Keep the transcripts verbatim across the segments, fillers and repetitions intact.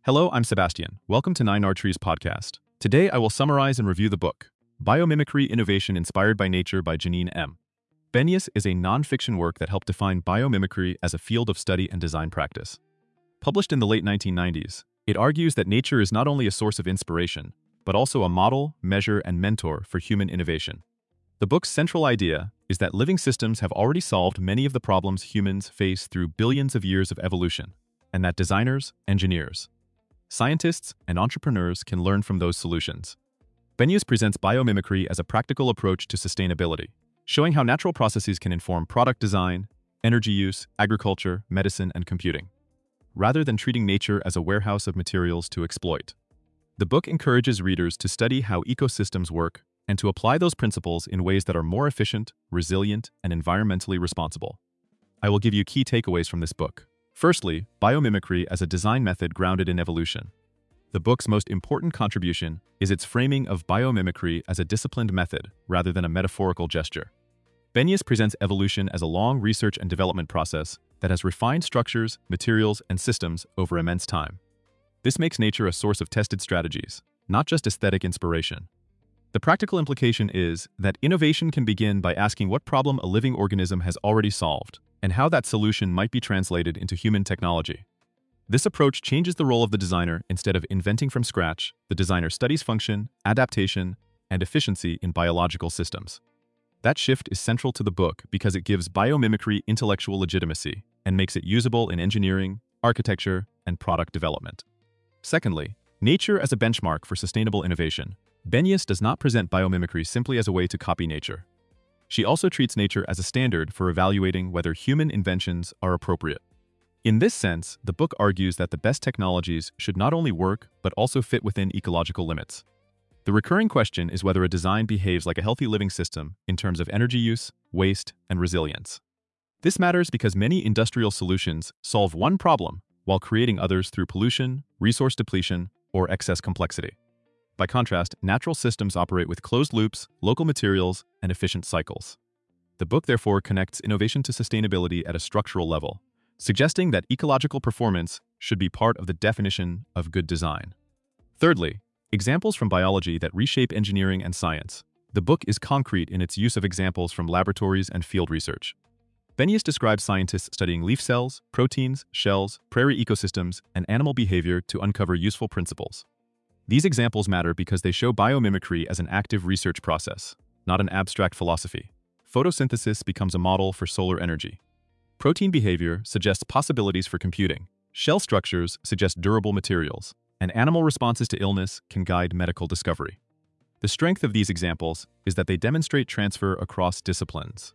Hello, I'm Sebastian. Welcome to Nine R Trees podcast. Today I will summarize and review the book, Biomimicry Innovation Inspired by Nature by Janine M. Benyus is a non-fiction work that helped define biomimicry as a field of study and design practice. Published in the late nineteen nineties, it argues that nature is not only a source of inspiration, but also a model, measure, and mentor for human innovation. The book's central idea is that living systems have already solved many of the problems humans face through billions of years of evolution, and that designers, engineers, scientists, and entrepreneurs can learn from those solutions. Benyus presents biomimicry as a practical approach to sustainability, showing how natural processes can inform product design, energy use, agriculture, medicine, and computing, rather than treating nature as a warehouse of materials to exploit. The book encourages readers to study how ecosystems work and to apply those principles in ways that are more efficient, resilient, and environmentally responsible. I will give you key takeaways from this book. Firstly, biomimicry as a design method grounded in evolution. The book's most important contribution is its framing of biomimicry as a disciplined method rather than a metaphorical gesture. Benyus presents evolution as a long research and development process that has refined structures, materials, and systems over immense time. This makes nature a source of tested strategies, not just aesthetic inspiration. The practical implication is that innovation can begin by asking what problem a living organism has already solved, and how that solution might be translated into human technology. This approach changes the role of the designer. Instead of inventing from scratch, the designer studies function, adaptation, and efficiency in biological systems. That shift is central to the book because it gives biomimicry intellectual legitimacy and makes it usable in engineering, architecture, and product development. Secondly, nature as a benchmark for sustainable innovation. Benyus does not present biomimicry simply as a way to copy nature. She also treats nature as a standard for evaluating whether human inventions are appropriate. In this sense, the book argues that the best technologies should not only work, but also fit within ecological limits. The recurring question is whether a design behaves like a healthy living system in terms of energy use, waste, and resilience. This matters because many industrial solutions solve one problem while creating others through pollution, resource depletion, or excess complexity. By contrast, natural systems operate with closed loops, local materials, and efficient cycles. The book therefore connects innovation to sustainability at a structural level, suggesting that ecological performance should be part of the definition of good design. Thirdly, examples from biology that reshape engineering and science. The book is concrete in its use of examples from laboratories and field research. Benyus describes scientists studying leaf cells, proteins, shells, prairie ecosystems, and animal behavior to uncover useful principles. These examples matter because they show biomimicry as an active research process, not an abstract philosophy. Photosynthesis becomes a model for solar energy. Protein behavior suggests possibilities for computing. Shell structures suggest durable materials, and animal responses to illness can guide medical discovery. The strength of these examples is that they demonstrate transfer across disciplines.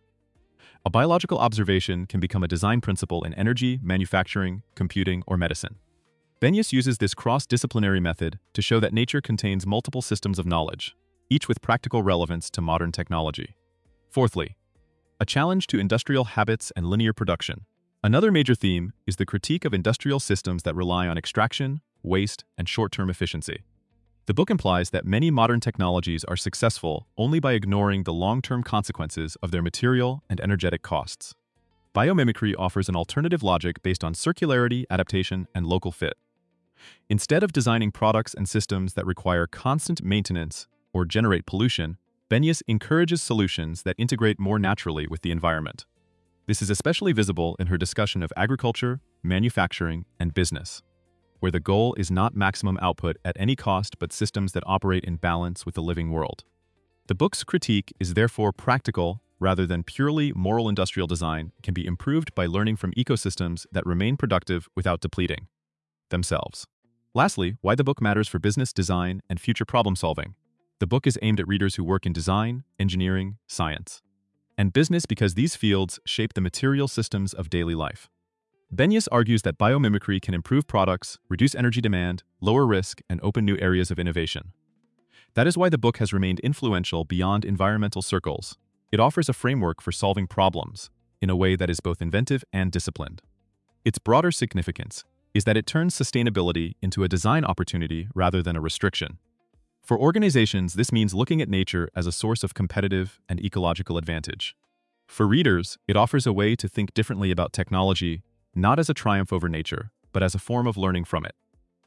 A biological observation can become a design principle in energy, manufacturing, computing, or medicine. Benyus uses this cross-disciplinary method to show that nature contains multiple systems of knowledge, each with practical relevance to modern technology. Fourthly, a challenge to industrial habits and linear production. Another major theme is the critique of industrial systems that rely on extraction, waste, and short-term efficiency. The book implies that many modern technologies are successful only by ignoring the long-term consequences of their material and energetic costs. Biomimicry offers an alternative logic based on circularity, adaptation, and local fit. Instead of designing products and systems that require constant maintenance or generate pollution, Benyus encourages solutions that integrate more naturally with the environment. This is especially visible in her discussion of agriculture, manufacturing, and business, where the goal is not maximum output at any cost but systems that operate in balance with the living world. The book's critique is therefore practical rather than purely moral. Industrial design can be improved by learning from ecosystems that remain productive without depleting themselves. Lastly, why the book matters for business, design, and future problem-solving. The book is aimed at readers who work in design, engineering, science, and business because these fields shape the material systems of daily life. Benyus argues that biomimicry can improve products, reduce energy demand, lower risk, and open new areas of innovation. That is why the book has remained influential beyond environmental circles. It offers a framework for solving problems in a way that is both inventive and disciplined. Its broader significance is that it turns sustainability into a design opportunity rather than a restriction. For organizations, this means looking at nature as a source of competitive and ecological advantage. For readers, it offers a way to think differently about technology, not as a triumph over nature, but as a form of learning from it.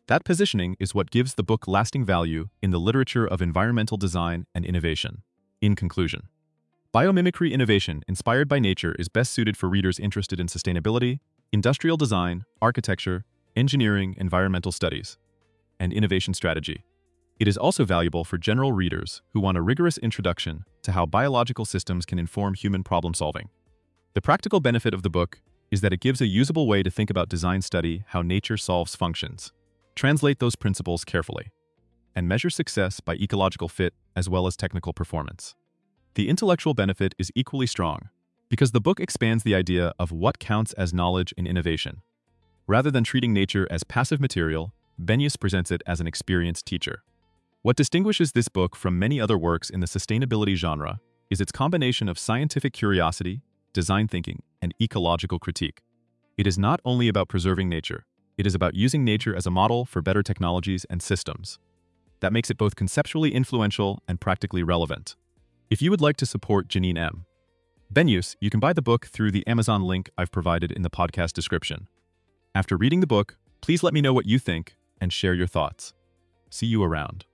That positioning is what gives the book lasting value in the literature of environmental design and innovation. In conclusion, Biomimicry Innovation Inspired by Nature is best suited for readers interested in sustainability, industrial design, architecture, engineering, environmental studies, and innovation strategy. It is also valuable for general readers who want a rigorous introduction to how biological systems can inform human problem-solving. The practical benefit of the book is that it gives a usable way to think about design study, how nature solves functions. Translate those principles carefully, and measure success by ecological fit as well as technical performance. The intellectual benefit is equally strong, because the book expands the idea of what counts as knowledge in innovation. Rather than treating nature as passive material, Bennius presents it as an experienced teacher. What distinguishes this book from many other works in the sustainability genre is its combination of scientific curiosity, design thinking, and ecological critique. It is not only about preserving nature, it is about using nature as a model for better technologies and systems. That makes it both conceptually influential and practically relevant. If you would like to support Janine M. Bennius, you can buy the book through the Amazon link I've provided in the podcast description. After reading the book, please let me know what you think and share your thoughts. See you around.